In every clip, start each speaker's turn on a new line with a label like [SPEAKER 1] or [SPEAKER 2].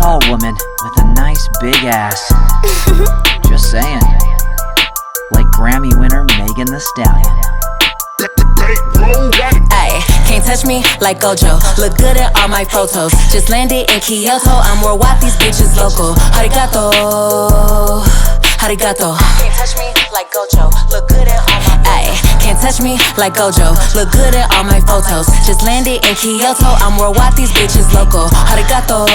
[SPEAKER 1] tall woman with a nice big ass. Just saying. Like Grammy winner Megan Thee Stallion.
[SPEAKER 2] Ayy, can't touch me like Gojo. Look good in all my photos. Just landed in Kyoto. I'm worldwide, these bitches local. Arigato, arigato. Can't touch me like Gojo. Look good in all my ayy, can't touch me like Gojo. Look good in all my photos. Just landed in Kyoto. I'm worldwide, these bitches local. Arigato,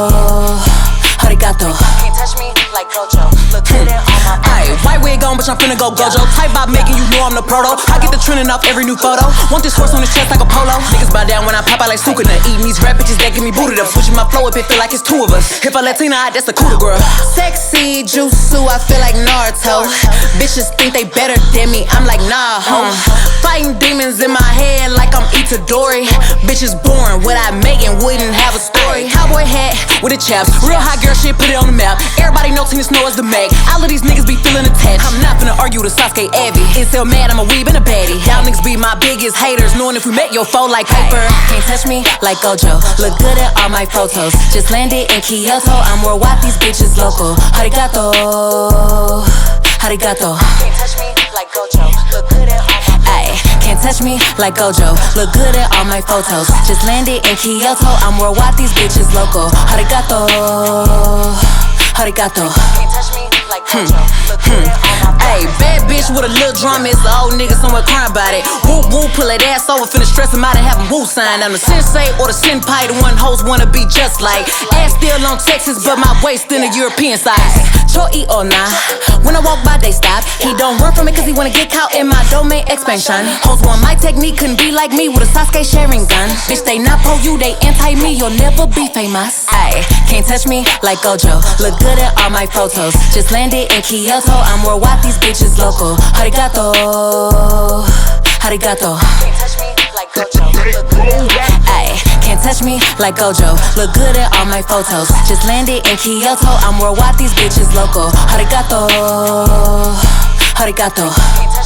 [SPEAKER 2] arigato. Can't touch me like Gojo. Look good in all my ayy, white wig on, bitch, I'm finna go Gojo. Type vibe making you know I'm the proto. I get the trending off every new photo. Want this horse on his chest like a polo. Niggas bow down when I pop out like Sukuna. Eating these rap bitches that get me booted up. Switching my flow up, it feel like it's two of us. If a Latina, that's a cooler girl. Sexy Jutsu, I feel like Naruto. Bitches think they better than me, I'm like nah, fighting demons in my head like I'm Itadori. Bitches born, what I make and wouldn't have a story. Cowboy hat with a chaps, real hot girl shit, put it on the map. Everybody know Tina Snow is the Meg. All of these niggas be feeling attached. I'm not finna argue with Sasuke Abby. Incel mad, I'm a weeb and a baddie. Y'all niggas be my biggest haters, knowing if we met your foe like paper. Can't touch me like Gojo. Look good at all my photos. Just landed in Kyoto. I'm worldwide, these bitches local. Arigato, arigato. Can't touch me like Gojo. Look good at all my ayy, can't touch me like Gojo. Look good at all my photos. Just landed in Kyoto. I'm worldwide, these bitches local. Arigato, arigato. Can't touch me like Gojo. Look good at all my ayy, bad bitch with a little drama. It's an old nigga somewhere crying about it. Whoop whoop, pull that ass over, finna stress him out and have him woo sign. I'm the sensei or the senpai, the one hoes wanna be just like. Ass still on Texas, but my waist in a European size. Choi or nah, when I walk by they stop. He don't run from me cause he wanna get caught in my domain expansion. Hoes want my technique, couldn't be like me with a Sasuke sharing gun. Bitch, they not pro you, they anti me, you'll never be famous. Ayy, can't touch me like Gojo. Look good at all my photos. Just landed in Kyoto. I'm worldwide, these bitches local. Arigato, arigato. Can't touch me like Gojo. Look good at ayy, can't touch me like Gojo. Look good at all my photos. Just landed in Kyoto. I'm worldwide, these bitches local. Arigato, arigato.